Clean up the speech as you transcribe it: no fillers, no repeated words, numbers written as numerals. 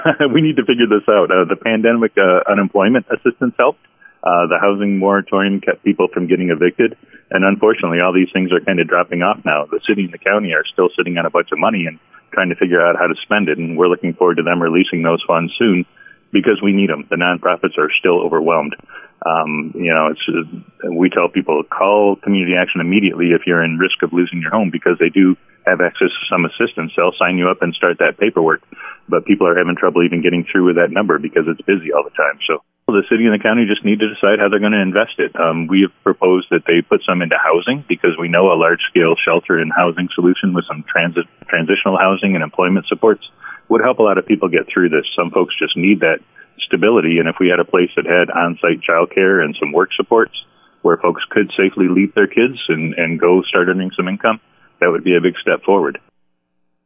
We need to figure this out. The pandemic unemployment assistance helped. The housing moratorium kept people from getting evicted. And unfortunately, all these things are kind of dropping off now. The city and the county are still sitting on a bunch of money and trying to figure out how to spend it. And we're looking forward to them releasing those funds soon because we need them. The nonprofits are still overwhelmed. We tell people, call Community Action immediately if you're in risk of losing your home, because they do have access to some assistance. They'll sign you up and start that paperwork. But people are having trouble even getting through with that number because it's busy all the time. So the city and the county just need to decide how they're going to invest it. We have proposed that they put some into housing, because we know a large-scale shelter and housing solution with some transitional housing and employment supports would help a lot of people get through this. Some folks just need that stability, and if we had a place that had on-site childcare and some work supports where folks could safely leave their kids and go start earning some income, that would be a big step forward.